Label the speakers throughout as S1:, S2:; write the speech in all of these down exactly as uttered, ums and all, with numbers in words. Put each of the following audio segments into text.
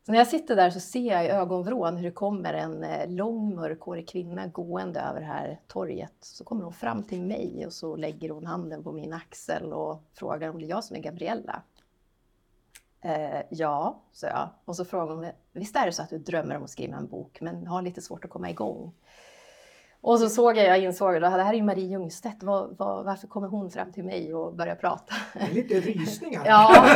S1: Så när jag sitter där så ser jag i ögonvrån hur det kommer en lång mörkhårig kvinna gående över det här torget. Så kommer hon fram till mig och så lägger hon handen på min axel och frågar om det är jag som är Gabriella. Eh, ja, sa jag. Och så frågar hon, visst är det så att du drömmer om att skriva en bok men har lite svårt att komma igång? Och så såg jag, jag insåg att det här är ju Marie Ljungstedt. Var, var, varför kommer hon fram till mig och börjar prata?
S2: Lite rysningar.
S1: Ja.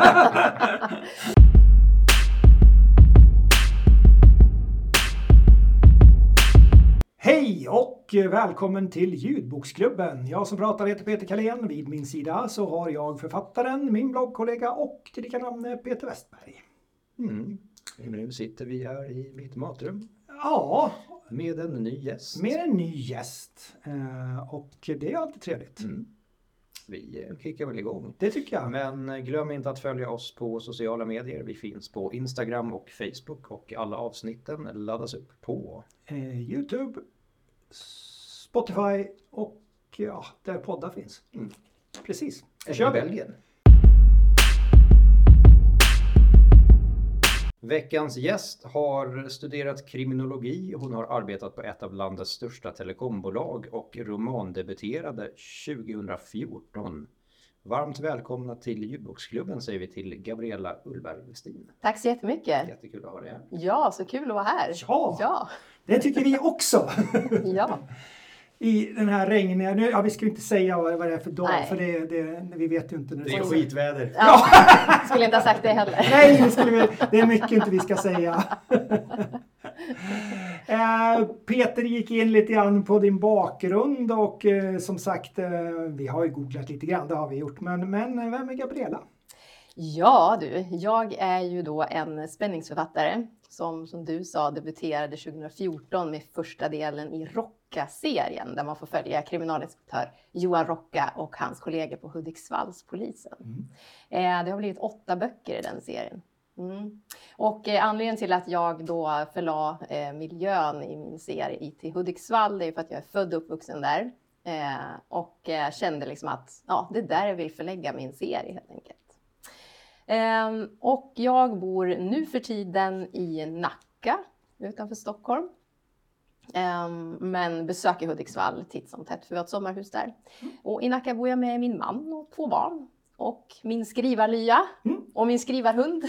S2: Hej och välkommen till Ljudboksklubben. Jag som pratar heter Peter Kalén. Vid min sida så har jag författaren, min bloggkollega och tillika namn Peter Westberg.
S3: Mm. Nu sitter vi här i mitt matrum.
S2: Ja.
S3: Med en ny gäst.
S2: Med en ny gäst. Och det är alltid trevligt.
S3: Mm. Vi kickar väl igång.
S2: Det tycker jag.
S3: Men glöm inte att följa oss på sociala medier. Vi finns på Instagram och Facebook. Och alla avsnitten laddas upp på
S2: eh, YouTube, Spotify och ja, där poddar finns. Mm. Precis.
S3: Då kör vi. Belgien. Veckans gäst har studerat kriminologi. Hon har arbetat på ett av landets största telekombolag och romandebuterade tjugohundrafjorton. Varmt välkomna till Ljudboksklubben säger vi till Gabriella Ullberg Westin.
S1: Tack så jättemycket.
S3: Jättekul att ha dig här.
S1: Ja, så kul att vara här.
S2: Ja,
S1: ja.
S2: Det tycker vi också.
S1: Ja.
S2: I den här regniga, nu, ja vi ska inte säga vad, vad det är för dag,
S1: Nej.
S2: för det, det, vi vet ju inte. När
S3: Det är skitväder.
S1: Ja, skulle inte ha sagt det heller.
S2: Nej, det, skulle vi, det är mycket inte vi ska säga. eh, Peter gick in lite grann på din bakgrund och eh, som sagt, eh, vi har ju googlat lite grann, det har vi gjort. Men, men vem är Gabriella?
S1: Ja du, jag är ju då en spänningsförfattare som, som du sa, debuterade tjugohundrafjorton med första delen i Rocka-serien där man får följa kriminalinspektör Johan Rocka och hans kollegor på Hudiksvallspolisen. Mm. Eh, det har blivit åtta böcker i den serien. Mm. Och eh, anledningen till att jag då förla eh, miljön i min serie i till Hudiksvall, det är för att jag är född och uppvuxen där. Eh, och eh, kände liksom att ja, det är där jag vill förlägga min serie helt enkelt. Um, och jag bor nu för tiden i Nacka utanför Stockholm. Um, men besöker Hudiksvall titt som tätt för vi har ett sommarhus där. Mm. Och i Nacka bor jag med min man och två barn. Och min skrivarlya mm. och min skrivarhund.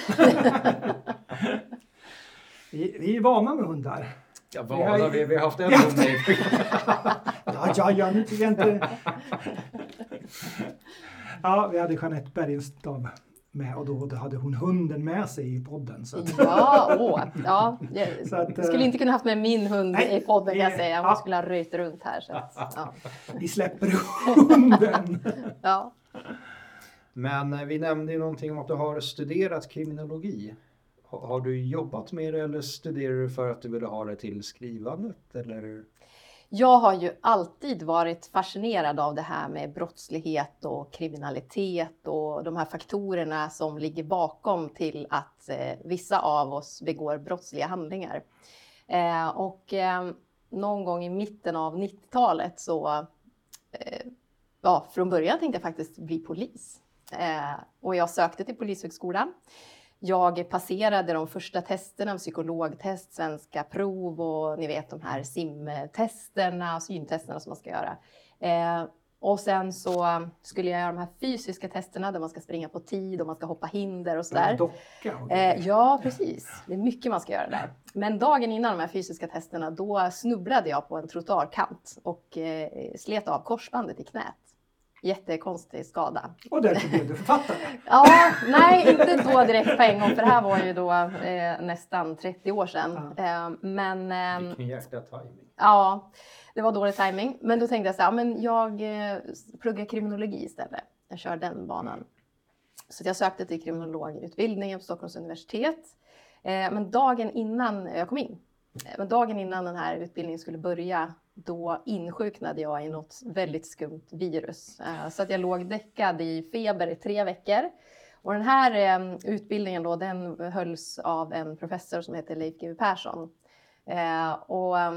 S2: vi, vi är vana med hundar.
S3: Ja, vana, vi har, vi, vi har haft en hund.
S2: ja, ja, ja, nu tycker jag inte. Ja, vi hade Jeanette Bergenstav med och då hade hon hunden med sig i podden. Så att...
S1: Ja, åh, ja. Jag
S2: så att,
S1: skulle inte kunna haft med min hund nej, i podden kan jag säga. Hon
S2: ja.
S1: skulle ha röjt runt här. Så att, ja.
S2: Vi släpper hunden.
S1: Ja.
S3: Men vi nämnde ju någonting om att du har studerat kriminologi. Har, har du jobbat med det eller studerar du för att du ville ha det till skrivandet? Eller?
S1: Jag har ju alltid varit fascinerad av det här med brottslighet och kriminalitet och de här faktorerna som ligger bakom till att eh, vissa av oss begår brottsliga handlingar. Eh, och eh, någon gång i mitten av nittiotalet så, eh, ja, från början tänkte jag faktiskt bli polis. Eh, och jag sökte till Polishögskolan. Jag passerade de första testerna, psykologtest, svenska prov och ni vet de här simtesterna, syntesterna som man ska göra. Eh, och sen så skulle jag göra de här fysiska testerna där man ska springa på tid och man ska hoppa hinder och sådär. Eh, ja, precis. Det är mycket man ska göra där. Men dagen innan de här fysiska testerna då snubblade jag på en trottoarkant och eh, slet av korsbandet i knät. Jättekonstig skada.
S2: Och därför blev du författare.
S1: Ja, nej inte då direkt på en gång. För det här var ju då eh, nästan trettio år sedan.
S2: Ja.
S1: Eh, men, eh,
S3: Vilken jäkla timing.
S1: Ja, det var dålig timing. Men då tänkte jag så här, men jag eh, pluggar kriminologi istället. Jag kör den banan. Så jag sökte till kriminologutbildningen på Stockholms universitet. Eh, men dagen innan jag kom in. Eh, men dagen innan den här utbildningen skulle börja. Då insjuknade jag i något väldigt skumt virus. Så att jag låg däckad i feber i tre veckor. Och den här utbildningen då, den hölls av en professor som heter Leif G W Persson. Och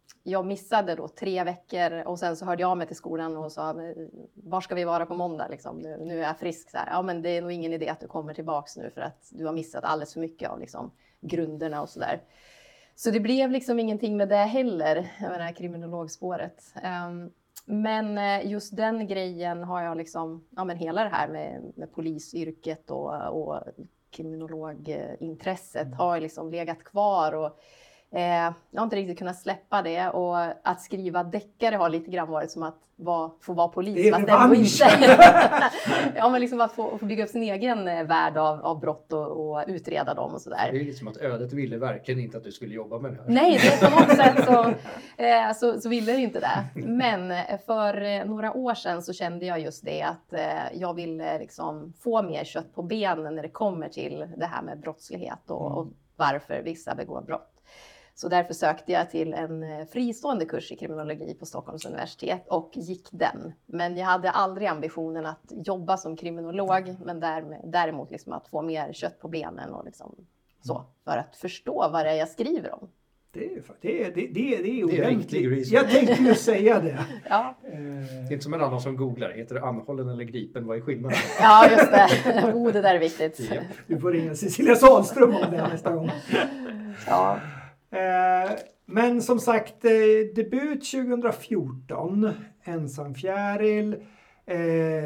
S1: jag missade då tre veckor och sen så hörde jag mig till skolan och sa, var ska vi vara på måndag? Liksom, nu, nu är jag frisk. Så här. Ja, men det är nog ingen idé att du kommer tillbaks nu för att du har missat alldeles för mycket av liksom, grunderna och sådär. Så det blev liksom ingenting med det heller, med det här kriminologspåret. Um, men just den grejen har jag liksom, ja men hela det här med, med polisyrket och, och kriminologintresset har liksom legat kvar och Eh, jag har inte riktigt kunnat släppa det och att skriva deckare har lite grann varit som att vara, få vara polis.
S2: Det är
S1: fast
S2: revansch!
S1: Ja, men liksom att få, få bygga upp sin egen eh, värld av, av brott och, och utreda dem och sådär.
S4: Det är liksom att ödet ville verkligen inte att du skulle jobba med det här.
S1: Nej, det är på något sätt så, eh, så, så ville det inte det. Men för eh, några år sedan så kände jag just det att eh, jag ville liksom få mer kött på benen när det kommer till det här med brottslighet och, och varför vissa begår brott. Så därför sökte jag till en fristående kurs i kriminologi på Stockholms universitet och gick den. Men jag hade aldrig ambitionen att jobba som kriminolog, men däremot liksom att få mer kött på benen och liksom så, för att förstå vad det är jag skriver om.
S2: Det är, det är, det är, det är,
S4: Det är
S2: ordentligt.
S4: riktig research.
S2: Jag tänkte ju säga det.
S1: Ja.
S4: Det är inte som en annan som googlar. Heter det anhållen eller gripen? Vad är skillnaden?
S1: Ja, just det. Oh, det där är viktigt.
S4: Ja.
S2: Du får ringa Cecilia Sahlström om det nästa gång.
S1: Ja.
S2: Eh, men som sagt, eh, debut tjugo fjorton, Ensam fjäril. Eh,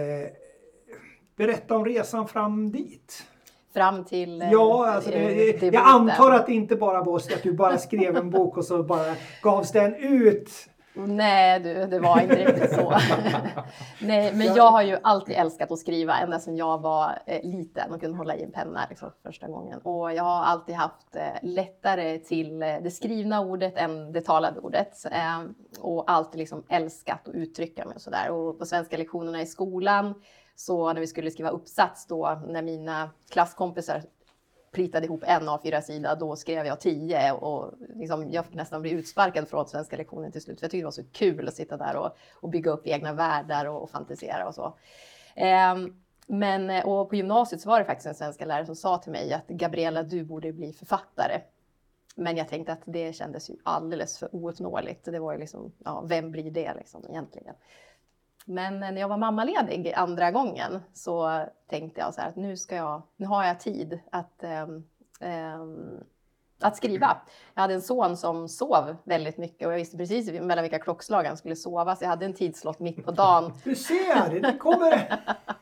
S2: berätta om resan fram dit.
S1: Fram till eh,
S2: Ja, alltså det,
S1: debuten.
S2: jag antar att det inte bara var så att du bara skrev en bok och så bara gavs den ut.
S1: Nej, du, det var inte riktigt så. Nej, men jag har ju alltid älskat att skriva ända sedan jag var eh, liten och kunde hålla i en penna liksom, första gången. Och jag har alltid haft eh, lättare till eh, det skrivna ordet än det talade ordet. Eh, och alltid liksom älskat att uttrycka mig och sådär. Och på svenska lektionerna i skolan, så när vi skulle skriva uppsats då, när mina klasskompisar pritade ihop en A fyra sida, då skrev jag tio och liksom, jag fick nästan bli utsparkad från svenska lektionen till slut. För jag tyckte det var så kul att sitta där och, och bygga upp egna världar och, och fantisera och så. Um, men och på gymnasiet så var det faktiskt en svenska lärare som sa till mig att Gabriella, du borde bli författare. Men jag tänkte att det kändes ju alldeles för ouppnåeligt. Det var ju liksom, ja, vem blir det liksom egentligen? Men när jag var mammaledig andra gången så tänkte jag så här att nu ska jag, nu har jag tid att, um, um, att skriva. Jag hade en son som sov väldigt mycket och jag visste precis mellan vilka klockslag han skulle sova. Så jag hade en tidslott mitt på dagen.
S2: Du ser, det kommer!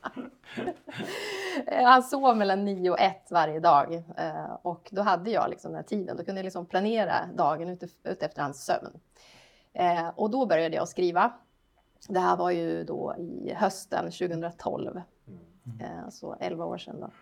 S1: Han sov mellan nio och ett varje dag och då hade jag liksom den här tiden. Då kunde jag liksom planera dagen ut, ut efter hans sömn. Och då började jag skriva. Det här var ju då i hösten tjugohundratolv, mm. så elva år sedan då.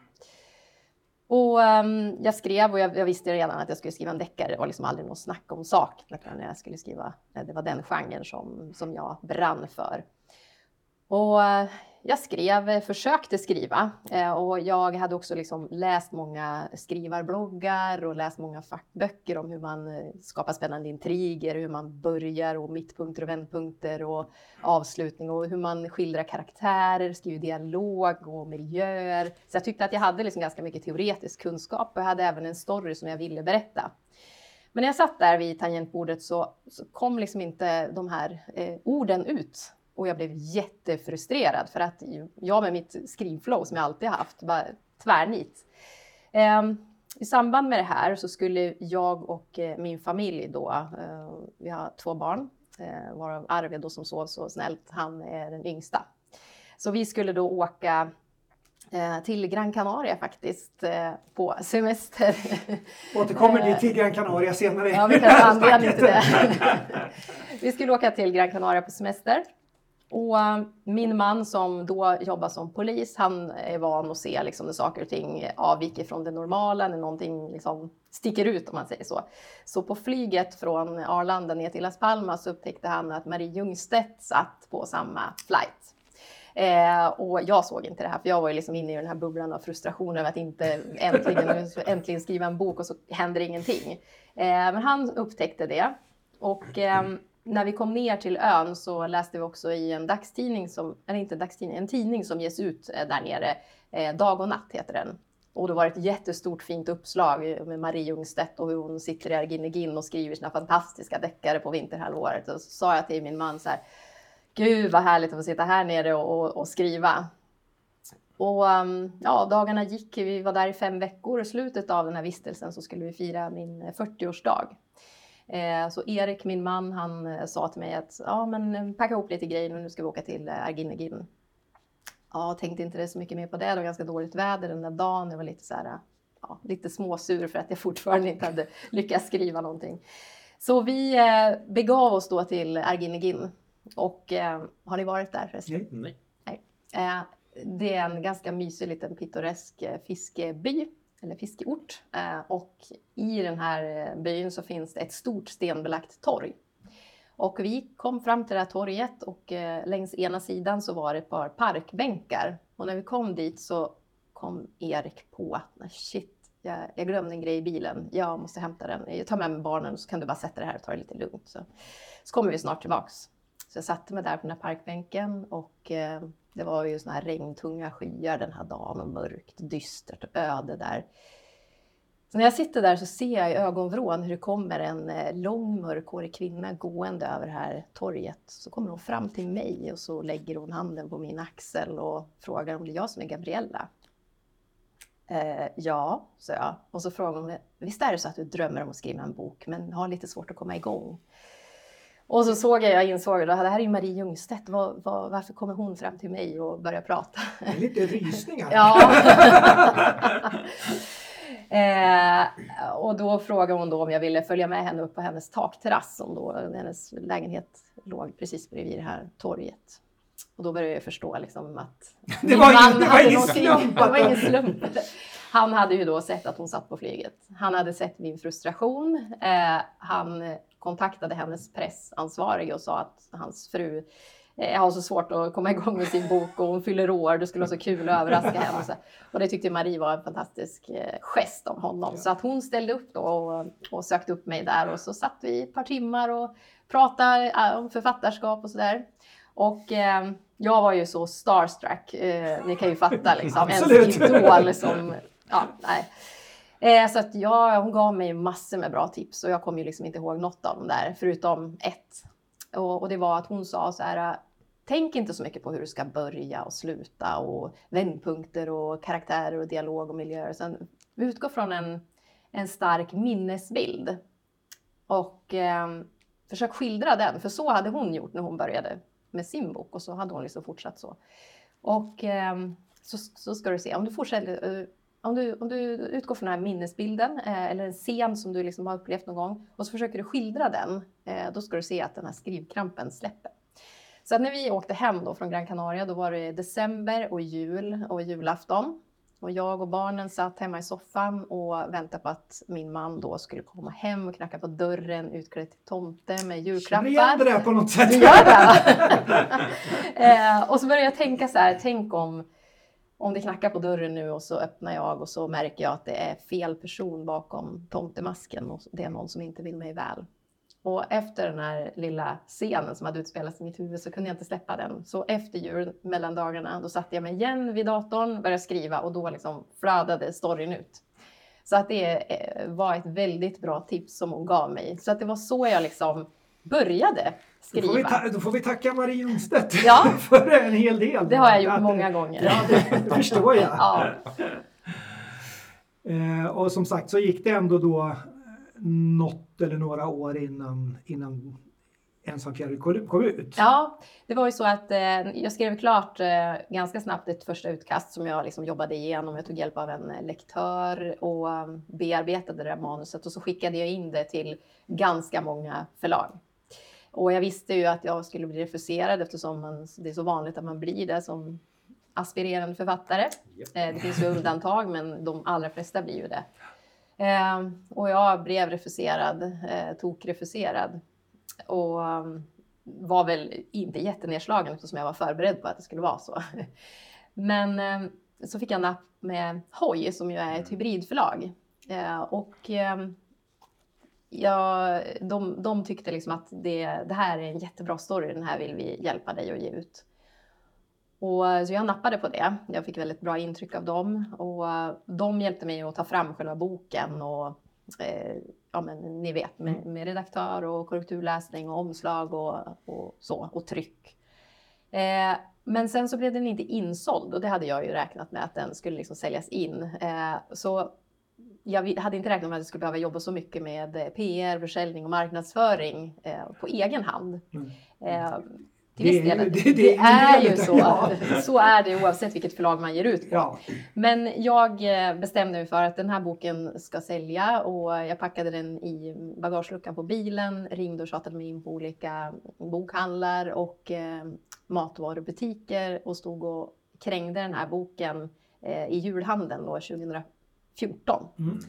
S1: Och um, jag skrev och jag, jag visste redan att jag skulle skriva en deckare. Det var liksom aldrig något snack om sak när jag skulle skriva. Det var den genren som, som jag brann för. Och jag skrev, försökte skriva och jag hade också liksom läst många skrivarbloggar och läst många fackböcker om hur man skapar spännande intriger, hur man börjar och mittpunkter och vändpunkter och avslutning och hur man skildrar karaktärer, skriver dialog och miljöer. Så jag tyckte att jag hade liksom ganska mycket teoretisk kunskap och jag hade även en story som jag ville berätta. Men när jag satt där vid tangentbordet så, så kom liksom inte de här eh, orden ut. Och jag blev jättefrustrerad för att jag med mitt skrivflow som jag alltid haft var tvärnit. Eh, I samband med det här så skulle jag och eh, min familj då, eh, vi har två barn, eh, varav Arvid då som sov så snällt, han är den yngsta. Så vi skulle då åka eh, till Gran Canaria faktiskt eh, på semester.
S2: Återkommer ni till Gran Canaria senare?
S1: Ja, vi kan ha anledning till det. Vi skulle åka till Gran Canaria på semester. Och min man som då jobbar som polis, han är van att se liksom när saker och ting avviker från det normala, när någonting liksom sticker ut om man säger så. Så på flyget från Arlanda ner till Las Palmas så upptäckte han att Marie Ljungstedt satt på samma flight. Eh, och jag såg inte det här för jag var ju liksom inne i den här bubblan av frustration över att inte äntligen, äntligen skriva en bok och så händer ingenting. Eh, men han upptäckte det och... Eh, När vi kom ner till ön så läste vi också i en dagstidning, som, eller inte dagstidning, en tidning som ges ut där nere. Eh, Dag och natt heter den. Och det var ett jättestort fint uppslag med Marie Ljungstedt och hur hon sitter i Arginegin och skriver sina fantastiska deckare på vinterhalvåret. Och så sa jag till min man så här, gud vad härligt att få sitta här nere och, och, och skriva. Och ja, dagarna gick, vi var där i fem veckor och i slutet av den här vistelsen så skulle vi fira min fyrtioårsdag. Eh, så Erik, min man, han sa till mig att ja, men packa ihop lite grejer och nu ska vi åka till Arginegin. Ja, tänkte inte det så mycket mer på det. Det var ganska dåligt väder den där dagen. Jag var lite så här, ja, lite småsur för att jag fortfarande inte hade lyckats skriva någonting. Så vi eh, begav oss då till Arginegin. Och eh, har ni varit där förresten?
S3: Nej.
S1: Nej. Eh, det är en ganska mysig liten pittoresk fiskeby. Eller fiskeort. Eh, och i den här byn så finns det ett stort stenbelagt torg. Och vi kom fram till det här torget och eh, längs ena sidan så var det ett par parkbänkar. Och när vi kom dit så kom Erik på, shit, jag, jag glömde en grej i bilen. Jag måste hämta den. Jag tar med mig barnen så kan du bara sätta det här och ta det lite lugnt. Så, så kommer vi snart tillbaks. Så jag satte mig där på den här parkbänken och eh, det var ju såna här regntunga skyar den här dagen och mörkt, dystert och öde där. Så när jag sitter där så ser jag i ögonvrån hur det kommer en lång mörkhårig kvinna gående över det här torget. Så kommer hon fram till mig och så lägger hon handen på min axel och frågar om det är jag som är Gabriella. Eh, ja, sa jag. Och så frågar hon, visst är det så att du drömmer om att skriva en bok men har lite svårt att komma igång? Och så såg jag, jag insåg att det här är ju Marie Ljungstedt. Var, var, varför kommer hon fram till mig och börjar prata?
S2: Det är lite rysningar.
S1: Ja. Eh, och då frågade hon då om jag ville följa med henne upp på hennes takterrass som då hennes lägenhet låg precis bredvid det här torget. Och då började jag förstå liksom att
S2: det var ingen, det var ingen slump.
S1: Det var ingen slump. Han hade ju då sett att hon satt på flyget. Han hade sett min frustration. Eh, han kontaktade hennes pressansvarige och sa att hans fru jag har så svårt att komma igång med sin bok och hon fyller år. Det skulle vara så kul att överraska henne. Och, så. Och det tyckte Marie var en fantastisk gest av honom. Ja. Så att hon ställde upp då och, och sökte upp mig där. Och så satt vi ett par timmar och pratade om författarskap och sådär. Och eh, jag var ju så starstruck. Eh, ni kan ju fatta liksom. En idol som... Ja, nej. Eh, så att jag, hon gav mig massor med bra tips. Och jag kommer ju liksom inte ihåg något av dem där. Förutom ett. Och, och det var att hon sa så här, tänk inte så mycket på hur du ska börja och sluta och vändpunkter och karaktärer och dialog och miljöer. Sen utgå från en, en stark minnesbild och eh, försök skildra den. För så hade hon gjort när hon började med sin bok och så hade hon liksom fortsatt så. Och eh, så, så ska du se, om du fortsätter... Eh, Om du, om du utgår från den här minnesbilden eh, eller en scen som du liksom har upplevt någon gång och så försöker du skildra den, eh, då ska du se att den här skrivkrampen släpper. Så att när vi åkte hem då från Gran Canaria, då var det december och jul och julafton. Och jag och barnen satt hemma i soffan och väntade på att min man då skulle komma hem och knacka på dörren utklädd till tomte med julklappar.
S2: Känner igen det där på något sätt.
S1: Du gör det. eh, och så började jag tänka så här, tänk om Om det knackar på dörren nu och så öppnar jag och så märker jag att det är fel person bakom tomtemasken och det är någon som inte vill mig väl. Och efter den här lilla scenen som hade utspelats i mitt huvud så kunde jag inte släppa den. Så efter jul, mellan dagarna, då satte jag mig igen vid datorn, började skriva och då liksom flödade storyn ut. Så att det var ett väldigt bra tips som hon gav mig. Så att det var så jag liksom började skriva.
S2: Då får vi, ta- då får vi tacka Marie Ljungstedt
S1: ja.
S2: för en hel del.
S1: Det har jag gjort
S2: att,
S1: många gånger.
S2: Ja, det, det förstår jag.
S1: ja.
S2: eh, och som sagt så gick det ändå då något eller några år innan, innan Ensam fjäril kom ut.
S1: Ja, det var ju så att eh, jag skrev klart eh, ganska snabbt ett första utkast som jag liksom jobbade igenom. Jag tog hjälp av en lektör och um, bearbetade det där manuset och så skickade jag in det till ganska många förlag. Och jag visste ju att jag skulle bli refuserad eftersom man, det är så vanligt att man blir det som aspirerande författare.
S3: Yep.
S1: Eh, det finns ju undantag men de allra flesta blir ju det. Eh, och jag blev refuserad, eh, tokrefuserad. Och um, var väl inte jättenedslagen eftersom jag var förberedd på att det skulle vara så. Men um, så fick jag napp med Hoj som ju är ett hybridförlag. Uh, och um, ja, de, de tyckte liksom att det, det här är en jättebra story, den här vill vi hjälpa dig att ge ut. Och så jag nappade på det. Jag fick väldigt bra intryck av dem. Och de hjälpte mig att ta fram själva boken. Och eh, ja, men ni vet, med, med redaktör och korrekturläsning och omslag och, och så. Och tryck. Eh, men sen så blev den inte insåld. Och det hade jag ju räknat med att den skulle liksom säljas in. Eh, så jag hade inte räknat med att jag skulle behöva jobba så mycket med P R, försäljning och marknadsföring eh, på egen hand.
S2: Mm.
S1: Eh, till viss
S2: Det är-
S1: del.
S2: det-
S1: Det,
S2: det är
S1: är ju
S2: det.
S1: så.
S2: Ja.
S1: Så är det oavsett vilket förlag man ger ut på.
S2: Ja.
S1: Men jag eh, bestämde mig för att den här boken ska sälja och jag packade den i bagageluckan på bilen, ringde och tjatade mig in på olika bokhandlar och eh, matvarubutiker och stod och krängde den här boken eh, i julhandeln då tjugohundrafjorton.
S2: Mm.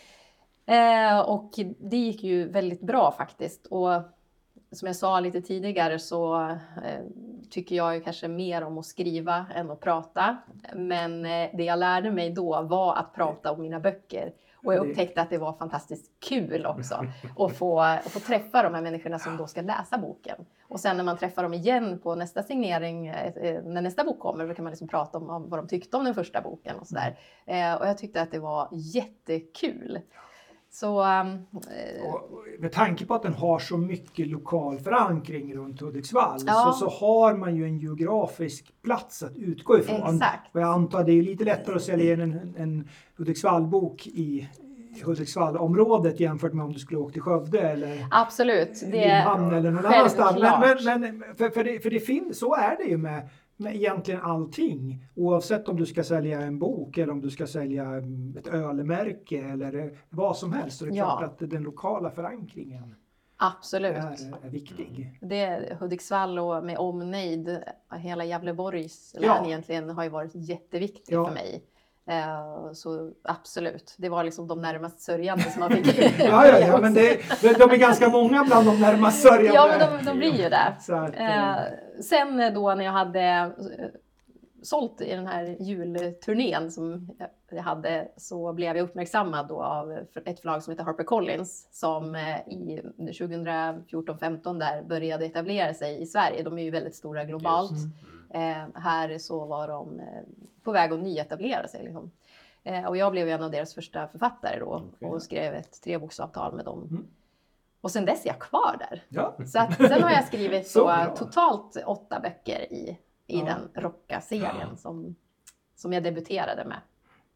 S1: Eh, och det gick ju väldigt bra faktiskt. Och som jag sa lite tidigare så eh, tycker jag ju kanske mer om att skriva än att prata. Men eh, det jag lärde mig då var att prata om mina böcker. Och jag upptäckte att det var fantastiskt kul också att få, att få träffa de här människorna som då ska läsa boken. Och sen när man träffar dem igen på nästa signering, eh, när nästa bok kommer, då kan man liksom prata om, om vad de tyckte om den första boken och sådär. Eh, och jag tyckte att det var jättekul. Så, um,
S2: Och med tanke på att den har så mycket lokal förankring runt Hudiksvall
S1: Ja.
S2: så, så har man ju en geografisk plats att utgå ifrån.
S1: Exakt.
S2: Och jag antar att det är lite lättare att sälja in en, en Hudiksvallbok i Hudiksvallområdet jämfört med om du skulle åka till Skövde eller
S1: absolut. Det
S2: Limhamn eller någon annanstans. Men,
S1: självklart.
S2: men, men, för, för, det, för det finns, så är det ju med, med egentligen allting. Oavsett om du ska sälja en bok eller om du ska sälja ett ölmärke eller vad som helst. Så det är
S1: Ja.
S2: klart att den lokala förankringen
S1: Absolut.
S2: är, är viktig.
S1: Det, Hudiksvall och med omnejd, hela Gävleborgs
S2: Ja.
S1: län egentligen har ju varit jätteviktigt
S2: Ja.
S1: för mig. Eh, så absolut, det var liksom de närmast sörjande som man fick.
S2: Ja, ja, ja men det, de, de är ganska många bland de närmast sörjande.
S1: Ja, men de, de blir ju det.
S2: Så att, eh,
S1: Eh, sen då när jag hade eh, sålt i den här julturnén som jag hade så blev jag uppmärksammad då av ett förlag som heter HarperCollins som eh, i tjugohundrafjorton femton där började etablera sig i Sverige. De är ju väldigt stora globalt.
S3: Just.
S1: Eh, här så var de eh, på väg att nyetablera sig. Liksom. Eh, och jag blev en av deras första författare då
S3: Okej.
S1: och skrev ett treboksavtal med dem.
S2: Mm.
S1: Och sen dess är jag kvar där.
S2: ja.
S1: Så att, sen har jag skrivit
S2: Så
S1: så
S2: bra.
S1: totalt åtta böcker i, i
S2: Ja.
S1: den Rocka-serien som, som jag debuterade med.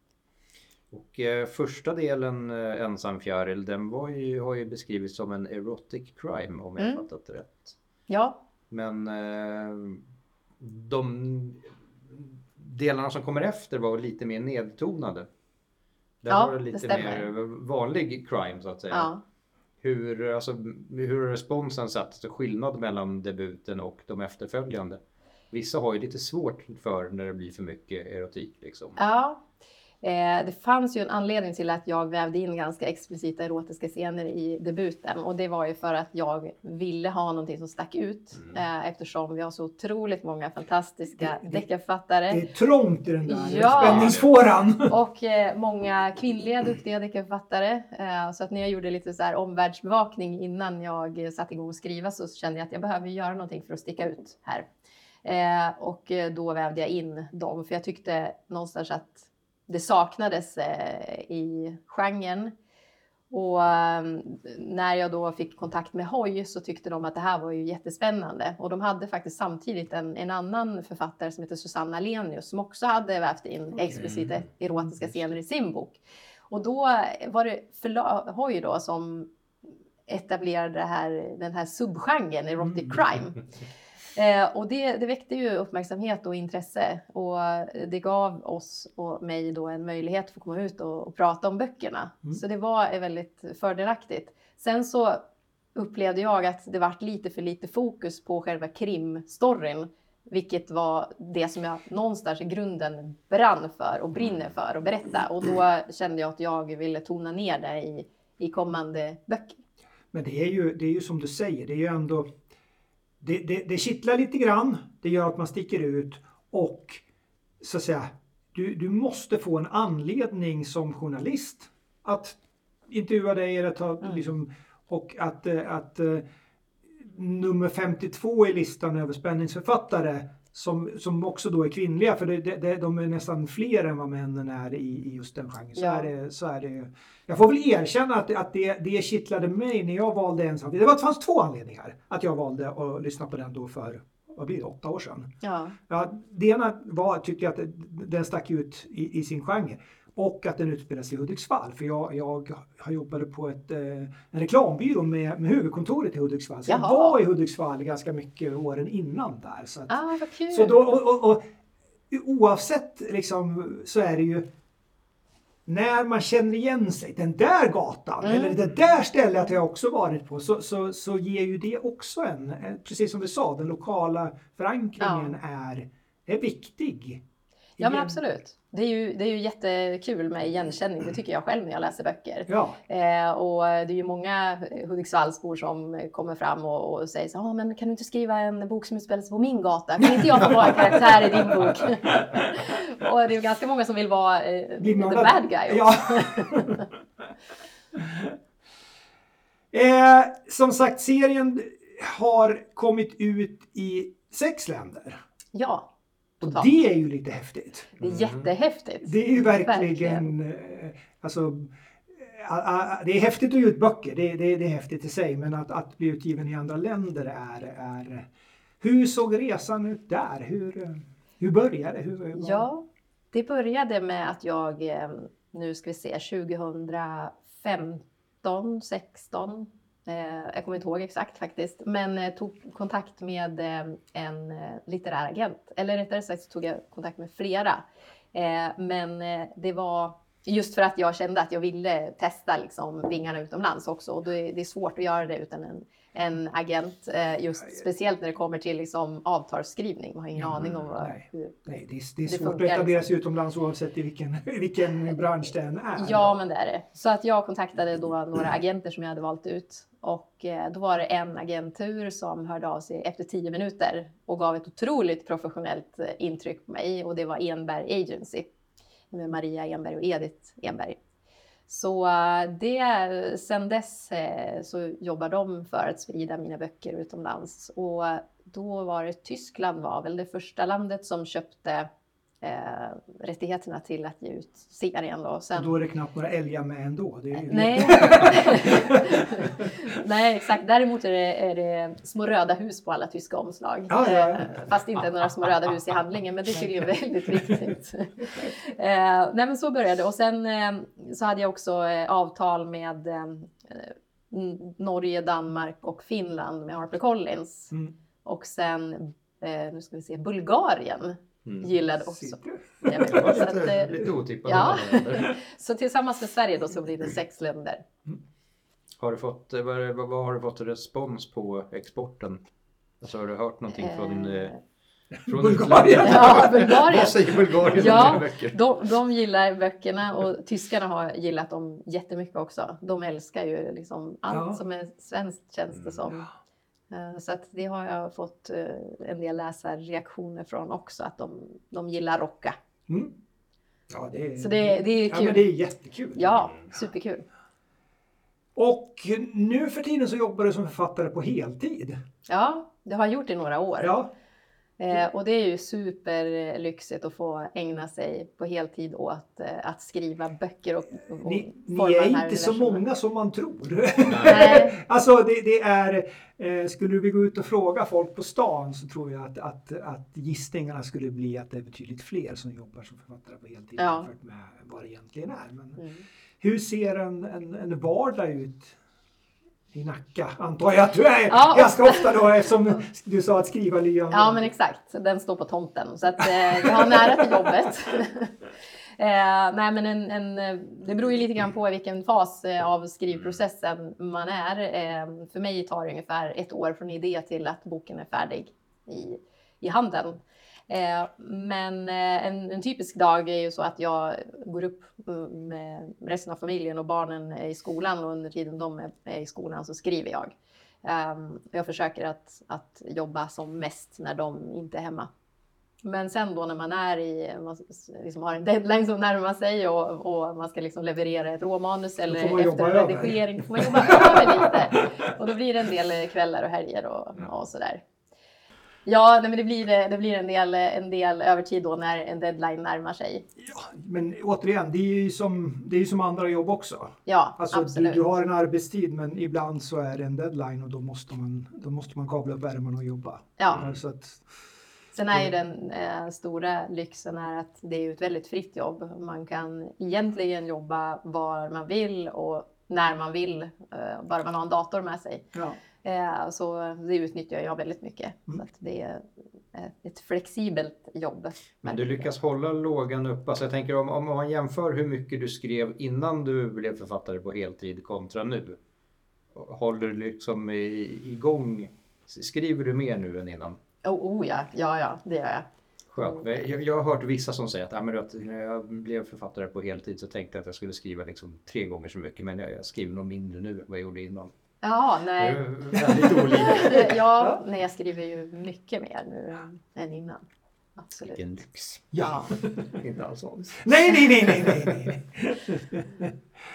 S3: Och eh, första delen, eh, Ensam fjäril, den var ju, har ju beskrivits som en erotic crime om jag
S1: Mm.
S3: fattat det rätt.
S1: Ja,
S3: Men eh, de delarna som kommer efter var lite mer nedtonade. Där
S1: Ja,
S3: var det
S1: det
S3: lite
S1: stämmer.
S3: mer vanlig crime så att säga.
S1: ja.
S3: Hur, alltså, hur har responsen satt skillnad mellan debuten och de efterföljande? Vissa har ju lite svårt för när det blir för mycket erotik liksom.
S1: ja. Eh, det fanns ju en anledning till att jag vävde in ganska explicita erotiska scener i debuten. Och det var ju för att jag ville ha någonting som stack ut.
S3: Mm.
S1: Eh, eftersom vi har så otroligt många fantastiska
S2: Det- det-
S1: deckarförfattare.
S2: Det är trångt i den där
S1: Ja.
S2: spänningsfåran.
S1: Och eh, många kvinnliga duktiga deckarförfattare. Eh, så att när jag gjorde lite så här omvärldsbevakning innan jag eh, satte igång och skriva så kände jag att jag behöver göra någonting för att sticka ut här. Eh, och eh, då vävde jag in dem för jag tyckte någonstans att det saknades eh, i genren. Och eh, när jag då fick kontakt med Hoy så tyckte de att det här var ju jättespännande. Och de hade faktiskt samtidigt en, en annan författare som heter Susanna Lenius som också hade vävt in explicita erotiska scener i sin bok. Och då var det förla- Hoy då som etablerade det här, den här subgenren erotic crime. Eh, och det, det väckte ju uppmärksamhet och intresse och det gav oss och mig då en möjlighet att få komma ut och, och prata om böckerna.
S2: Mm.
S1: Så det var eh, väldigt fördelaktigt. Sen så upplevde jag att det var lite för lite fokus på själva krimstoryn. Vilket var det som jag någonstans i grunden brann för och brinner för att berätta. Och då kände jag att jag ville tona ner det i, i kommande böcker.
S2: Men det är, ju, det är ju som du säger, det är ju ändå det, det, det kittlar lite grann, det gör att man sticker ut och så att säga, du, du måste få en anledning som journalist att intervjua dig eller ta,
S1: Mm.
S2: liksom, och att, eh, att uh, nummer femtiotvå i listan över spänningsförfattare som, som också då är kvinnliga, för det, det, de är nästan fler än vad männen är i, i just den genren. Så,
S1: Ja.
S2: är det, så är det. Jag får väl erkänna att, att det, det kittlade mig när jag valde en sak. Det var, det fanns två anledningar att jag valde att lyssna på den då för, vad blir det, åtta år sedan.
S1: Ja.
S2: Ja, det ena var, tyckte jag, att den stack ut i, i sin genre. Och att den utspelas i Hudiksvall. För jag, jag har jobbat på ett, eh, en reklambyrå med, med huvudkontoret i Hudiksvall. Så
S1: Jaha.
S2: jag var i Hudiksvall ganska mycket åren innan där. Så, att,
S1: Ah, vad kul.
S2: så då, och, och, och, oavsett liksom, så är det ju när man känner igen sig, den där gatan
S1: Mm.
S2: eller det där stället har jag också varit på, så, så, så ger ju det också en, precis som du sa, den lokala förankringen är, är viktig.
S1: Ja men
S2: Igen.
S1: absolut. Det är, ju, det är ju jättekul med igenkänning, det tycker jag själv när jag läser böcker.
S2: Ja.
S1: Eh, och det är ju många Hudiksvallsbor som kommer fram och, och säger så ah, men kan du inte skriva en bok som utspelar sig på min gata? Kan inte jag få vara en karaktär i din bok? Och det är ju ganska många som vill vara eh, the bad guy också.
S2: Ja. eh, som sagt, serien har kommit ut i sex länder.
S1: Ja.
S2: Och
S1: Totalt.
S2: det är ju lite häftigt.
S1: Det är jättehäftigt.
S2: Det är ju verkligen, verkligen. Alltså, ä, ä, det är häftigt att ge ut böcker, det, det, det är häftigt i sig, men att, att bli utgiven i andra länder är, är... Hur såg resan ut där? Hur, hur började det? Hur, var...
S1: Ja, det började med att jag, nu ska vi se, tjugohundrafemton, sexton, jag kommer inte ihåg exakt faktiskt, men tog kontakt med en litterär agent. Eller rättare sagt så tog jag kontakt med flera. Men det var just för att jag kände att jag ville testa liksom vingarna utomlands också. Och det är svårt att göra det utan en, en agent, just speciellt när det kommer till liksom avtalsskrivning. Man har ingen ja, aning om vad,
S2: nej.
S1: hur
S2: nej, det är, det är
S1: det
S2: svårt
S1: funkar,
S2: att etablera sig
S1: liksom.
S2: utomlands oavsett i vilken, vilken bransch den är.
S1: Ja, men det är det. Så att jag kontaktade då några agenter som jag hade valt ut. Och då var det en agentur som hörde av sig efter tio minuter och gav ett otroligt professionellt intryck på mig. Och det var Enberg Agency med Maria Enberg och Edith Enberg. Så det, sen dess så jobbar de för att sprida mina böcker utomlands. Och då var det Tyskland var väl det första landet som köpte eh, rättigheterna till att ge ut serien. Då. Sen...
S2: Och då är det knappt några älgar med ändå. Det är ju...
S1: Nej. Nej, exakt. Däremot är det, är det små röda hus på alla tyska omslag.
S2: Ja, ja, ja.
S1: Fast inte några små röda hus i handlingen, men det är tydligen väldigt viktigt. eh, nej, men så började det. Och sen eh, så hade jag också eh, avtal med eh, Norge, Danmark och Finland med HarperCollins. Mm. Och sen, eh, nu ska vi se, Bulgarien. Mm. Gillade också.
S3: Jag vet, det var lite, så att, lite otippat.
S1: Ja. Så tillsammans med Sverige då så blir det sex länder.
S3: Mm. Har du fått, vad, vad har du fått respons på exporten? Alltså, har du hört någonting eh. från, eh, från
S2: Bulgarien?
S1: Ja, Bulgarien.
S3: Vad säger Bulgarien
S1: ja,
S3: om böcker?
S1: De, de gillar böckerna och tyskarna har gillat dem jättemycket också. De älskar ju liksom allt ja. som är svenskt, känns det som. Så att det har jag fått en del läsarreaktioner från också, att de, de gillar rocka.
S2: Mm. Ja, det är,
S1: så det, det är kul.
S2: Ja, men det är jättekul.
S1: Ja, superkul.
S2: Och nu för tiden så jobbar du som författare på heltid.
S1: Ja, det har jag gjort i några år.
S2: Ja.
S1: Eh, och det är ju superlyxigt att få ägna sig på heltid åt eh, att skriva böcker och, och
S2: Ni, ni är inte så många som man tror.
S1: Nej.
S2: Alltså det, det är, eh, skulle vi gå ut och fråga folk på stan så tror jag att, att, att gissningarna skulle bli att det är betydligt fler som jobbar som författare på heltid
S1: ja.
S2: jämfört med vad det egentligen är. Men
S1: mm.
S2: hur ser en, en, en vardag ut i Nacka, antar jag att du är
S1: ja.
S2: ganska ofta då, eftersom du sa att skriva lyan.
S1: Ja, men exakt. Den står på tomten. Så att, eh, jag har nära till jobbet. eh, nej, men en, en, det beror ju lite grann på i vilken fas eh, av skrivprocessen man är. Eh, för mig tar det ungefär ett år från idé till att boken är färdig i, i handen. Eh, men eh, en, en typisk dag är ju så att jag går upp med resten av familjen och barnen är i skolan, och under tiden de är, är i skolan så skriver jag. Um, jag försöker att, att jobba som mest när de inte är hemma. Men sen då när man är i, man liksom har en deadline som närmar sig och, och man ska liksom leverera ett råmanus eller efter en redigering, får man jobba över lite. Och då blir det en del kvällar och helger och, och sådär. Ja, nej, men det blir, det blir en, del, en del övertid då när en deadline närmar sig.
S2: Ja, men återigen, det är ju som, det är ju som andra jobb också.
S1: Ja,
S2: Alltså, du,
S1: absolut.
S2: du har en arbetstid men ibland så är det en deadline och då måste man, då måste man kavla upp ärmarna och jobba.
S1: Ja.
S2: Så att,
S1: Sen är ju den eh, stora lyxen är att det är ju ett väldigt fritt jobb. Man kan egentligen jobba var man vill och när man vill, eh, bara man har en dator med sig.
S2: ja.
S1: Eh, så det utnyttjar jag väldigt mycket.
S2: Mm.
S1: Så att det är ett flexibelt jobb.
S3: Men du lyckas hålla lågan uppe. Alltså jag tänker om, om man jämför hur mycket du skrev innan du blev författare på heltid kontra nu. Håller du liksom i, igång? Skriver du mer nu än innan?
S1: Oh, oh ja, ja, ja, det gör jag.
S3: Skönt. Jag, jag har hört vissa som säger att, ja, men att när jag blev författare på heltid så tänkte jag att jag skulle skriva liksom tre gånger så mycket. Men jag, jag skriver nog mindre nu än vad jag gjorde innan.
S1: Ja, nej.
S3: Det är väldigt olika.
S1: Ja, nej, jag skriver ju mycket mer nu än innan. Absolut.
S3: Vilken lyx.
S2: Ja.
S3: Inte alls alls.
S2: Nej, nej, nej, nej, nej, nej.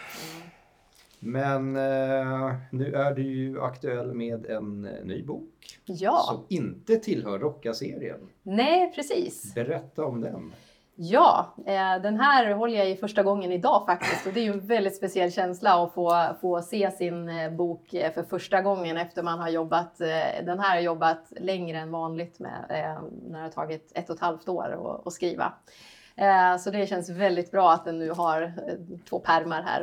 S3: Men eh, nu är du ju aktuell med en eh, ny bok.
S1: Ja.
S3: Som inte tillhör Rocka-serien.
S1: Nej, precis.
S3: Berätta om den.
S1: Ja, eh, den här håller jag i första gången idag faktiskt. Och det är ju en väldigt speciell känsla att få, få se sin eh, bok eh, för första gången efter man har jobbat. Eh, den här har jobbat längre än vanligt med. Eh, när det har tagit ett och ett halvt år att, att skriva. Eh, så det känns väldigt bra att den nu har eh, två pärmar här.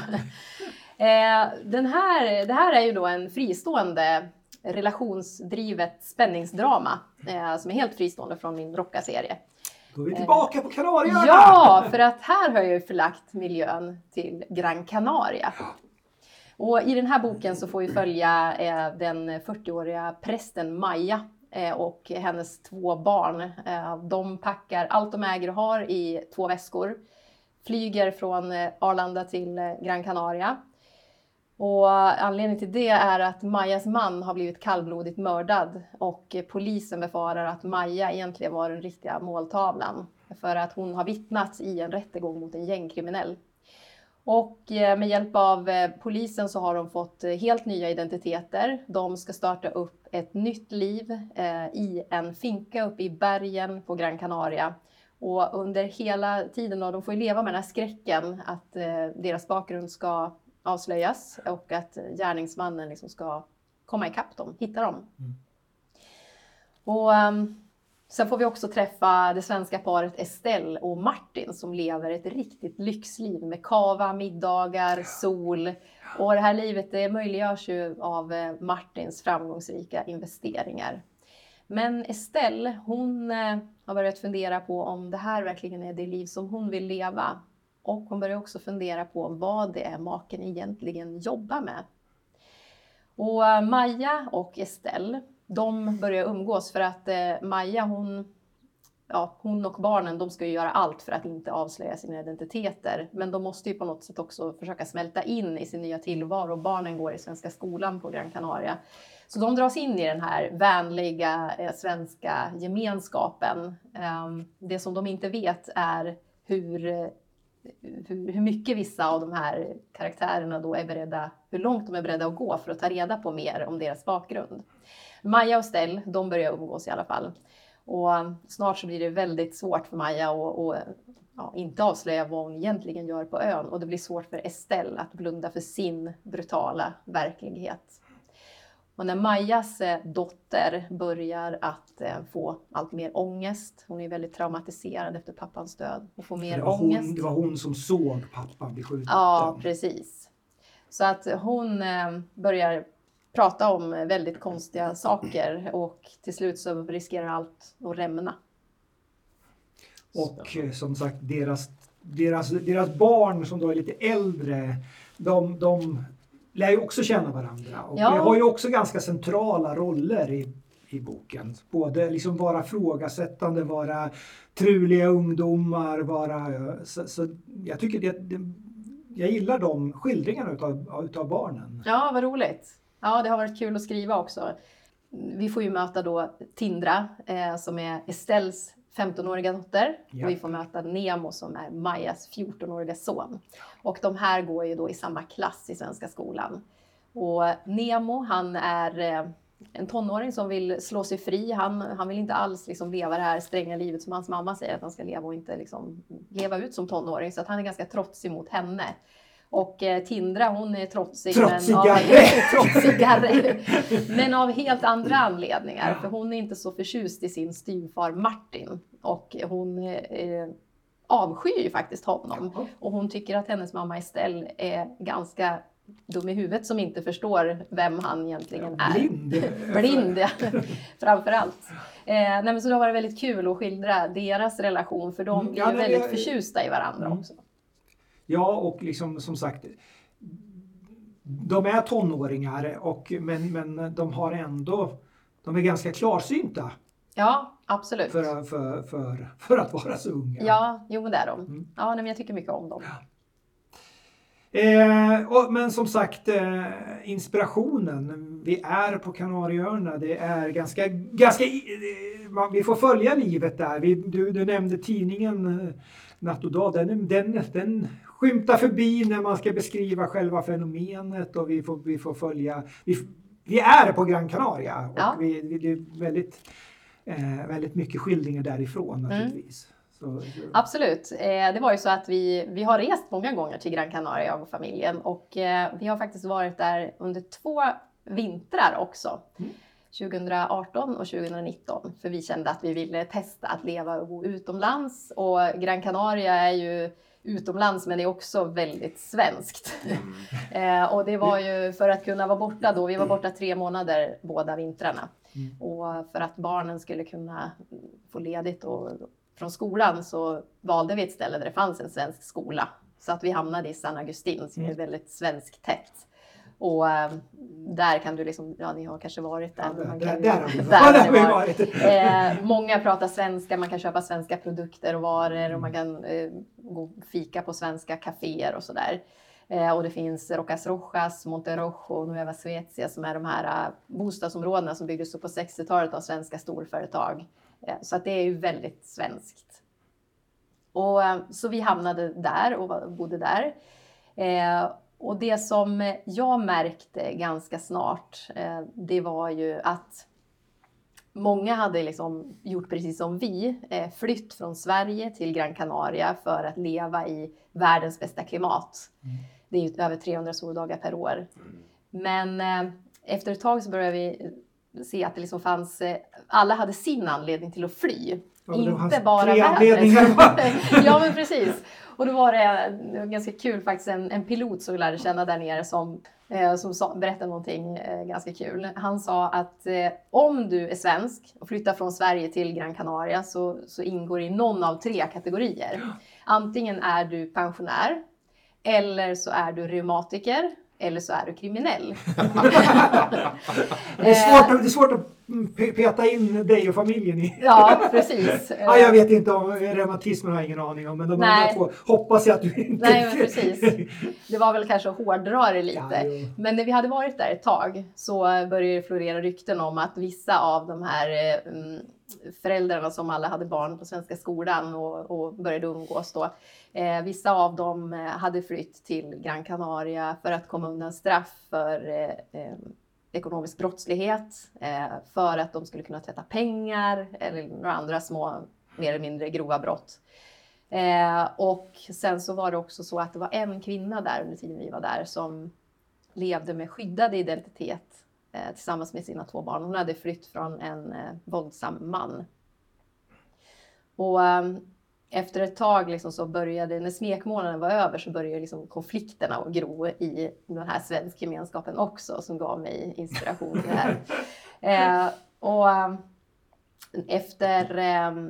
S1: eh, den här. Det här är ju då en fristående relationsdrivet spänningsdrama. Eh, som är helt fristående från min Rocka-serie.
S2: Då är vi tillbaka på Kanarieöarna!
S1: Ja, för att här har jag ju förlagt miljön till Gran Canaria. Och i den här boken så får vi följa eh, den fyrtioåriga prästen Maja eh, och hennes två barn. Eh, de packar allt de äger och har i två väskor. Flyger från eh, Arlanda till eh, Gran Canaria. Och anledningen till det är att Majas man har blivit kallblodigt mördad och polisen befarar att Maja egentligen var den riktiga måltavlan för att hon har vittnat i en rättegång mot en gängkriminell. Och med hjälp av polisen så har de fått helt nya identiteter. De ska starta upp ett nytt liv i en finka uppe i bergen på Gran Canaria. Och under hela tiden då, de får leva med den här skräcken att deras bakgrund ska avslöjas och att gärningsmannen liksom ska komma ikapp dem, hitta dem. Mm. Och um, sen får vi också träffa det svenska paret Estelle och Martin som lever ett riktigt lyxliv med kava, middagar, sol. Och det här livet det möjliggörs ju av Martins framgångsrika investeringar. Men Estelle, hon eh, har börjat fundera på om det här verkligen är det liv som hon vill leva. Och hon börjar också fundera på vad det är maken egentligen jobbar med. Och Maja och Estelle, de börjar umgås för att eh, Maja, hon, ja, hon och barnen, de ska ju göra allt för att inte avslöja sina identiteter. Men de måste ju på något sätt också försöka smälta in i sin nya tillvaro. Barnen går i svenska skolan på Gran Canaria. Så de dras in i den här vänliga eh, svenska gemenskapen. Um, det som de inte vet är hur... Hur, hur mycket vissa av de här karaktärerna då är beredda, hur långt de är beredda att gå för att ta reda på mer om deras bakgrund. Maja och Stell, de börjar umgås i alla fall. Och snart så blir det väldigt svårt för Maja att och, ja, inte avslöja vad hon egentligen gör på ön. Och det blir svårt för Estelle att blunda för sin brutala verklighet. Och när Majas dotter börjar att få allt mer ångest, hon är väldigt traumatiserad efter pappans död och får mer
S2: det var
S1: ångest.
S2: Hon, det var hon som såg pappan bli skjuten.
S1: Ja, precis. Så att hon börjar prata om väldigt konstiga saker och till slut så riskerar allt att rämna.
S2: Och så. Som sagt, deras, deras, deras barn som då är lite äldre, de... de lär ju också känna varandra och ja. har ju också ganska centrala roller i, i boken. Både liksom vara frågasättande, vara truliga ungdomar, vara... Så, så jag tycker det, det, jag gillar de skildringarna utav, utav barnen.
S1: Ja, vad roligt. Ja, det har varit kul att skriva också. Vi får ju möta då Tindra eh, som är Estelles femtonåriga dotter. Ja. Och vi får möta Nemo som är Majas fjortonåriga son. Och de här går ju då i samma klass i svenska skolan. Och Nemo, han är en tonåring som vill slå sig fri. Han, han vill inte alls liksom leva det här stränga livet som hans mamma säger att han ska leva och inte liksom leva ut som tonåring. Så att han är ganska trotsig mot henne. Och eh, Tindra, hon är trotsig.
S2: Trotsigare.
S1: Men av, trotsigare. Men av helt andra anledningar. För hon är inte så förtjust i sin styvfar Martin. Och hon eh, avskyr ju faktiskt honom. Och hon tycker att hennes mamma Estelle är ganska dum i huvudet som inte förstår vem han egentligen är.
S2: Blind.
S1: Blind, ja. Framförallt. Eh, nej, men så då var det väldigt kul att skildra deras relation. För de
S2: Mm,
S1: är
S2: ja,
S1: ju
S2: nej,
S1: väldigt
S2: jag-
S1: förtjusta i varandra
S2: Mm.
S1: också.
S2: Ja, och liksom som sagt, de är tonåringar och, men, men de har ändå, de är ganska klarsynta
S1: Ja, absolut.
S2: för, för, för, för att vara så unga.
S1: Ja, jo men det är de.
S2: Mm.
S1: Ja, nej, men jag tycker mycket om dem.
S2: Eh, och, men som sagt, eh, inspirationen, vi är på Kanarieöarna, det är ganska, ganska eh, man, vi får följa livet där. Vi, du, du nämnde tidningen eh, Natt och dag, den, den, den skymtar förbi när man ska beskriva själva fenomenet och vi får, vi får följa, vi, vi är på Gran Canaria och
S1: Ja.
S2: vi, vi, det är väldigt, eh, väldigt mycket skildringar därifrån naturligtvis. Så, så.
S1: Absolut. Eh, det var ju så att vi, vi har rest många gånger till Gran Canaria, jag och familjen. Och eh, vi har faktiskt varit där under två vintrar också.
S2: Mm.
S1: tjugoarton och tjugonitton. För vi kände att vi ville testa att leva och bo utomlands. Och Gran Canaria är ju utomlands men det är också väldigt svenskt. eh, och det var ju för att kunna vara borta då. Vi var borta tre månader båda vintrarna.
S2: Mm.
S1: Och för att barnen skulle kunna få ledigt och från skolan så valde vi ett ställe där det fanns en svensk skola. Så att vi hamnade i San Agustin som är
S2: Mm.
S1: väldigt svenskt-tätt. Och äh, där kan du liksom, ja ni har kanske varit där.
S2: Ja,
S1: men man
S2: där,
S1: kan ju-
S2: där har vi varit.
S1: där
S2: Ja,
S1: har
S2: där har
S1: vi
S2: vi
S1: varit.
S2: varit.
S1: Eh, många pratar svenska, man kan köpa svenska produkter och varor och man kan eh, gå och fika på svenska kaféer och sådär. Eh, och det finns Rocas Rojas, Monterrojo och Nueva Svezia som är de här eh, bostadsområdena som byggdes upp på sextiotalet av svenska storföretag. Eh, så att det är ju väldigt svenskt. Och, eh, så vi hamnade där och var- bodde där. Eh, och det som jag märkte ganska snart, eh, det var ju att många hade liksom gjort precis som vi, eh, flytt från Sverige till Gran Canaria för att leva i världens bästa klimat.
S2: Mm.
S1: Det är ju över trehundra soldagar per år. Men eh, efter ett tag så började vi se att det liksom fanns, eh, alla hade sin anledning till att fly.
S2: Ja, det
S1: Inte
S2: fanns
S1: bara
S2: tre anledningar.
S1: vädret. Ja men precis. Och då var det, det var ganska kul faktiskt, en, en pilot som vi lärde känna där nere som, eh, som sa, berättade någonting eh, ganska kul. Han sa att eh, om du är svensk och flyttar från Sverige till Gran Canaria så, så ingår i någon av tre kategorier. Antingen är du pensionär, eller så är du reumatiker, eller så är du kriminell.
S2: Det är svårt, att- det är svårt att pe- peta in dig och familjen i.
S1: Ja, precis.
S2: Ja, jag vet inte om reumatismen har jag ingen aning om, men de
S1: Nej.
S2: andra två hoppas jag att du inte...
S1: Nej, men precis. Det var väl kanske att hårdra det lite.
S2: Ja, jo.
S1: Men när vi hade varit där ett tag så började det florera rykten om att vissa av de här eh, mm, föräldrarna som alla hade barn på svenska skolan och, och började umgås då. Eh, vissa av dem eh, hade flytt till Gran Canaria för att komma undan straff för eh, eh, ekonomisk brottslighet. Eh, för att de skulle kunna tvätta pengar eller några andra små mer eller mindre grova brott. Eh, och sen så var det också så att det var en kvinna där under tiden vi var där som levde med skyddad identitet eh, tillsammans med sina två barn. Hon hade flytt från en eh, våldsam man. Och eh, efter ett tag liksom så började, när smekmånaden var över så började liksom konflikterna att gro i den här svenska gemenskapen också som gav mig inspiration till det här. Eh, och eh, efter... Eh,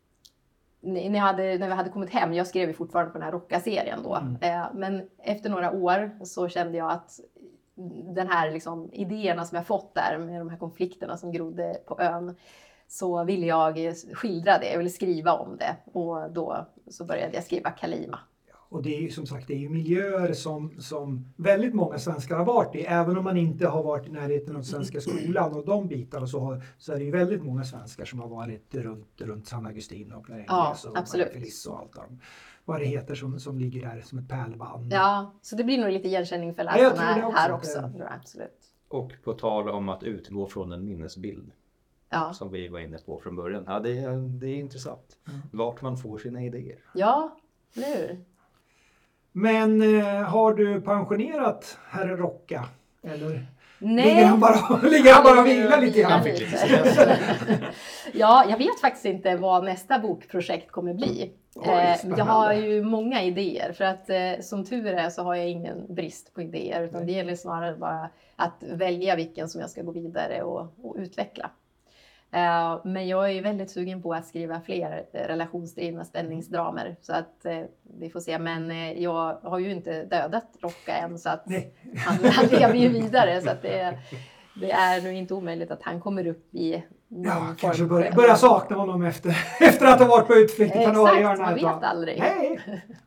S1: Ni, ni hade, när vi hade kommit hem, jag skrev ju fortfarande på den här Rocka-serien då.
S2: Mm.
S1: Eh, men efter några år så kände jag att den här liksom, idéerna som jag fått där med de här konflikterna som grodde på ön. Så ville jag skildra det, jag ville skriva om det. Och då så började jag skriva Kalima.
S2: Och det är ju som sagt, det är ju miljöer som, som väldigt många svenskar har varit i. Även om man inte har varit i närheten av svenska skolan och de bitarna så, har, så är det ju väldigt många svenskar som har varit runt, runt San Agustin och Plainés
S1: Ja,
S2: och
S1: absolut.
S2: Feliz och allt om, vad det heter som, som ligger där som ett pärlband.
S1: Ja, så det blir nog lite igenkänning för
S2: Ja, jag
S1: läsarna
S2: tror det också.
S1: här också.
S2: Det-
S1: Ja, absolut.
S3: Och på tal om att utgå från en minnesbild.
S1: Ja,
S3: Som vi var inne på från början. Ja, det är, det är intressant. Mm. Vart man får sina idéer.
S1: ja, eller hur?
S2: Men eh, har du pensionerat herr Rocka? Eller
S1: Nej.
S2: ligger han bara, ligger han bara och vilar lite grann?
S1: Ja, jag vet faktiskt inte vad nästa bokprojekt kommer bli.
S2: Oj,
S1: eh, jag har ju många idéer. För att eh, som tur är så har jag ingen brist på idéer. Utan det gäller snarare bara att välja vilken som jag ska gå vidare och, och utveckla. Uh, men jag är ju väldigt sugen på att skriva fler uh, relationsdrivna spänningsdramer. Så att uh, vi får se. Men uh, jag har ju inte dödat Rocka än. Så att han, han lever ju vidare. Så att det, det är nog inte omöjligt att han kommer upp i någon
S2: Ja,
S1: form.
S2: kanske börja, börja sakna honom efter, efter att ha varit på utflykt i Kanarieöarna.
S1: Exakt, man vet aldrig.
S2: Hej!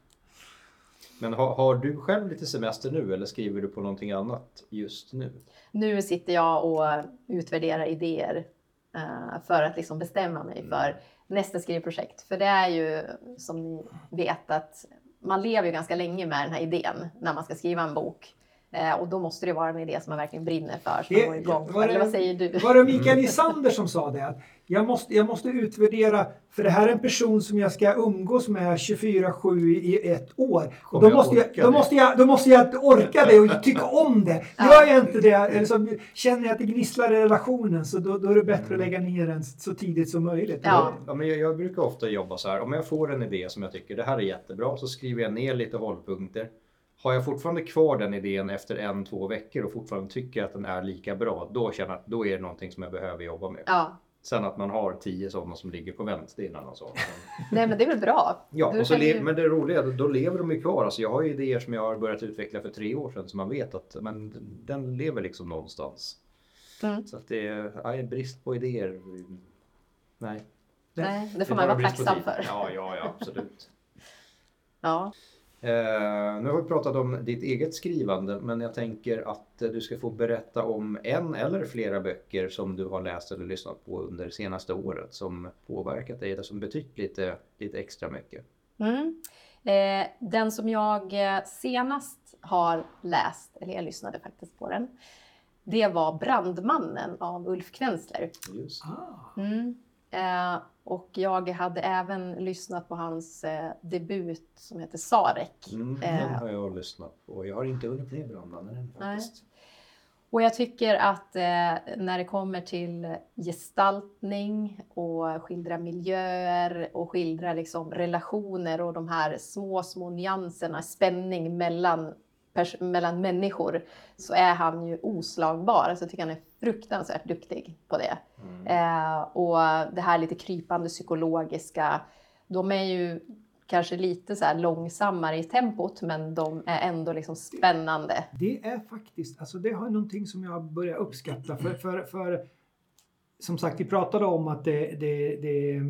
S3: Men har, har du själv lite semester nu eller skriver du på någonting annat just nu?
S1: Nu sitter jag och utvärderar idéer. För att liksom bestämma mig för nästa skrivprojekt. För det är ju som ni vet att man lever ju ganska länge med den här idén när man ska skriva en bok. Och då måste det vara en idé som man verkligen brinner för. Så man går igång.
S2: Var det,
S1: Eller vad säger du?
S2: Var det Mikael Isander som sa det? Att jag, måste, jag måste utvärdera, för det här är en person som jag ska umgås med tjugofyra sju i ett år. Och då, måste jag, då, måste jag, då måste jag orka det och tycka om det. Gör jag inte det, eller så känner jag att det gnisslar i relationen, så då, då är det bättre att lägga ner den så tidigt som möjligt.
S1: Ja.
S3: Ja, men jag, jag brukar ofta jobba så här. Om jag får en idé som jag tycker det här är jättebra, så skriver jag ner lite hållpunkter. Har jag fortfarande kvar den idén efter en, två veckor och fortfarande tycker att den är lika bra, då känner jag att då är det någonting som jag behöver jobba med.
S1: Ja.
S3: Sen att man har tio sådana som ligger på vänt, det är en annan sak.
S1: Nej, men det är väl bra.
S3: Ja, och så le-
S1: ju...
S3: men det roliga, då lever de ju kvar. Alltså jag har ju idéer som jag har börjat utveckla för tre år sedan, så man vet att men, den lever liksom någonstans.
S1: Mm.
S3: Så att det är ja, brist på idéer. Nej.
S1: Nej, det får man vara tacksam för.
S3: Ja, ja, ja, absolut.
S1: Ja.
S3: Eh, nu har vi pratat om ditt eget skrivande, men jag tänker att eh, du ska få berätta om en eller flera böcker som du har läst eller lyssnat på under det senaste året som påverkat dig eller som betytt lite, lite extra mycket.
S1: Mm. Eh, den som jag senast har läst, eller jag lyssnade faktiskt på den, det var Brandmannen av Ulf Kvensler.
S3: Just.
S1: Mm. Eh, och jag hade även lyssnat på hans eh, debut som heter Sarek.
S3: Mm, den
S1: eh,
S3: har jag lyssnat på. Jag har inte hunnit ner Brandmannen än faktiskt.
S1: Och jag tycker att eh, när det kommer till gestaltning och skildra miljöer och skildra liksom relationer och de här små, små nyanserna, spänning mellan, pers- mellan människor, så är han ju oslagbar. Alltså jag tycker han är fruktansvärt duktig på det. Mm. Eh, och det här lite krypande psykologiska, de är ju kanske lite så här långsammare i tempot, men de är ändå liksom spännande.
S2: Det är faktiskt, alltså det har någonting som jag börjar uppskatta. För, för, för som sagt, vi pratade om att det, det, det,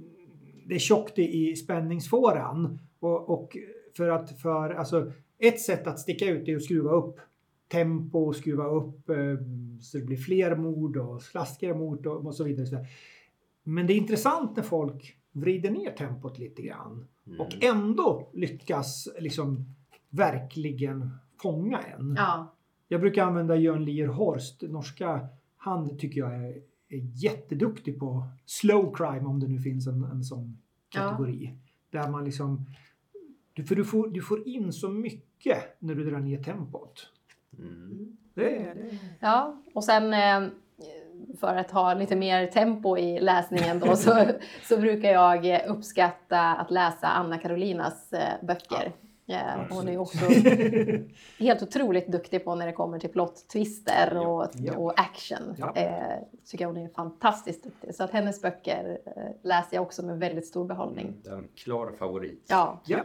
S2: det är tjockt i spänningsfåran. Och, och för att, för, alltså ett sätt att sticka ut är att skruva upp tempo, skruva upp eh, så det blir fler mord och slaskigare mord och, och så vidare. Så men det är intressant när folk vrider ner tempot lite grann. Mm. Och ändå lyckas liksom verkligen fånga en.
S1: Ja.
S2: Jag brukar använda Jörn Lier Horst, norska. Han tycker jag är, är jätteduktig på slow crime, om det nu finns en, en sån kategori. Ja. Där man liksom, du, för du får, du får in så mycket när du drar ner tempot. Mm. Det är det.
S1: Ja, och sen eh, för att ha lite mer tempo i läsningen då, så, så brukar jag uppskatta att läsa Anna Karolinas eh, böcker. Ja, hon är också helt otroligt duktig på när det kommer till plot-twister och,
S2: ja.
S1: och action.
S2: Ja.
S1: Eh, tycker jag hon är fantastiskt duktig. Så att hennes böcker eh, läser jag också med väldigt stor behållning.
S3: Det är en klar favorit.
S1: Ja.
S2: Ja.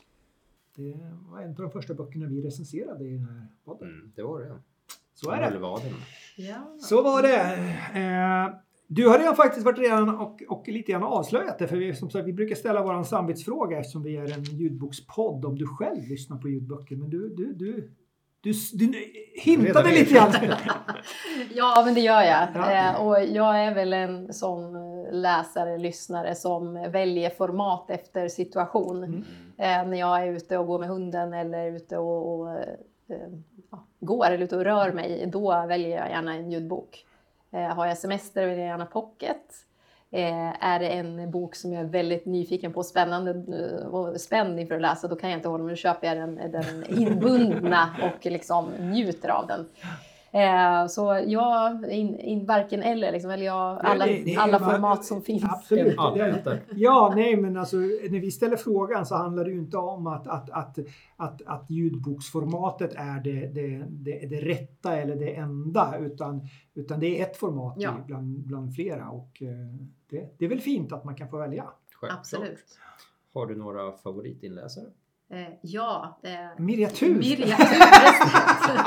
S2: Det var en av de första böckerna vi recenserade i den här podden.
S3: Mm, det var det.
S2: Så är det.
S3: Eller var det?
S1: Ja.
S2: Så var det. Eh, du har redan faktiskt varit redan och, och lite grann avslöjat det. För vi, som sagt, vi brukar ställa våran samvetsfråga eftersom vi är en ljudbokspodd om du själv lyssnar på ljudböcker. Men du, du, du, du, du hintade lite grann.
S1: Ja, men det gör jag.
S2: Ja.
S1: Eh, och jag är väl en sån läsare, lyssnare som väljer format efter situation. Mm. Eh, när jag är ute och går med hunden eller ute och, och eh, ja, går eller ute och rör mig, då väljer jag gärna en ljudbok. Eh, har jag semester väljer jag gärna pocket. Eh, är det en bok som jag är väldigt nyfiken på, spännande och spänd inför att läsa, då kan jag inte hålla mig, då köper jag den, den inbundna och liksom njuter av den. Eh, så jag, in, in, varken eller, liksom, eller jag, alla,
S2: det, det
S1: alla
S2: bara,
S1: format som finns.
S2: Absolut.
S4: Allt.
S2: Ja, nej, men alltså när vi ställer frågan så handlar det ju inte om att, att, att, att, att ljudboksformatet är det, det, det, det rätta eller det enda, utan, utan det är ett format
S1: Ja.
S2: bland, bland flera, och det, det är väl fint att man kan få välja.
S3: Självklart.
S1: Absolut.
S3: Har du några favoritinläsare?
S1: Eh, ja. Eh,
S2: Mirja Thur.
S1: Mirja Thur.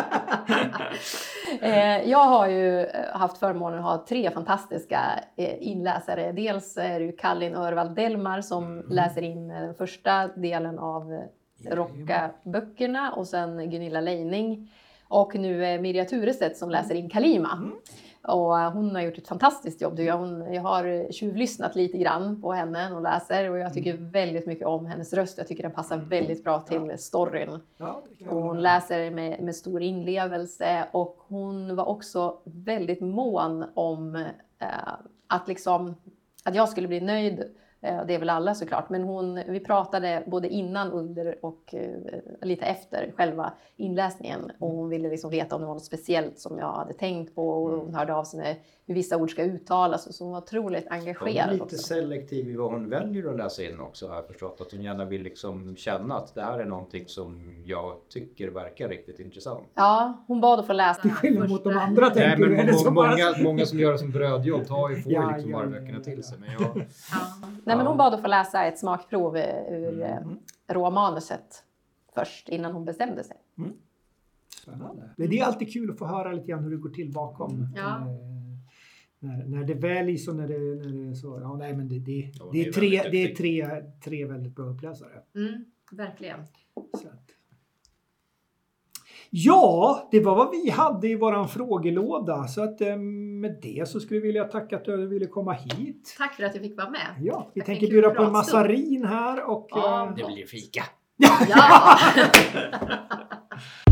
S1: eh, jag har ju haft förmånen att ha tre fantastiska eh, inläsare. Dels är det ju Kallin Örvald Delmar som mm. läser in den första delen av Rocka-böckerna, och sen Gunilla Leining. Och nu är Mirja Thurestedt som läser in Kalima. Mm. Och hon har gjort ett fantastiskt jobb. Hon, jag har tjuvlyssnat lite grann på henne och läser. Och jag tycker mm. väldigt mycket om hennes röst. Jag tycker den passar väldigt bra till ja. storyn. Ja, och hon läser med, med stor inlevelse. Och hon var också väldigt mån om eh, att, liksom, att jag skulle bli nöjd. Det är väl alla såklart, men hon, vi pratade både innan, under och uh, lite efter själva inläsningen. Och hon ville liksom veta om det var något speciellt som jag hade tänkt på. Och hon hörde av sig med hur vissa ord ska uttalas. Så hon var otroligt engagerad.
S3: Hon är lite
S1: också.
S3: selektiv i vad hon väljer att läsa in också. Har jag förstått att hon gärna vill liksom känna att det här är någonting som jag tycker verkar riktigt intressant.
S1: Ja, hon bad att få läsa.
S2: Till skillnad mot de andra.
S4: Nej, men
S2: många,
S4: som många, många som gör det som brödjobb tar ju, får
S2: ja,
S4: liksom
S2: ja,
S4: bara
S2: ja,
S4: böckerna
S2: ja,
S4: till
S2: ja.
S4: sig. Men jag,
S1: ja. Nej, men hon bad att få läsa ett smakprov ur mm. råmanuset först innan hon bestämde sig.
S2: Mm. Spännande. Det är alltid kul att få höra lite grann hur det går till bakom.
S1: Ja.
S2: Eh, när, när det väl är så, när det, när det är så, ja nej men det, det,
S3: ja,
S2: det,
S3: det är
S2: är, tre,
S3: väldigt
S2: det är tre, tre väldigt bra uppläsare.
S1: Mm, verkligen.
S2: Så att. Ja, det var vad vi hade i våran frågelåda. Så att med det så skulle vi vilja tacka att du ville komma hit.
S1: Tack för att jag fick vara med.
S2: Ja, vi
S1: Tack,
S2: tänker
S1: en
S2: bjuda
S1: kul
S2: på en
S1: pratstund.
S2: massarin här och...
S1: Ja,
S3: Det blir fika.
S1: Ja!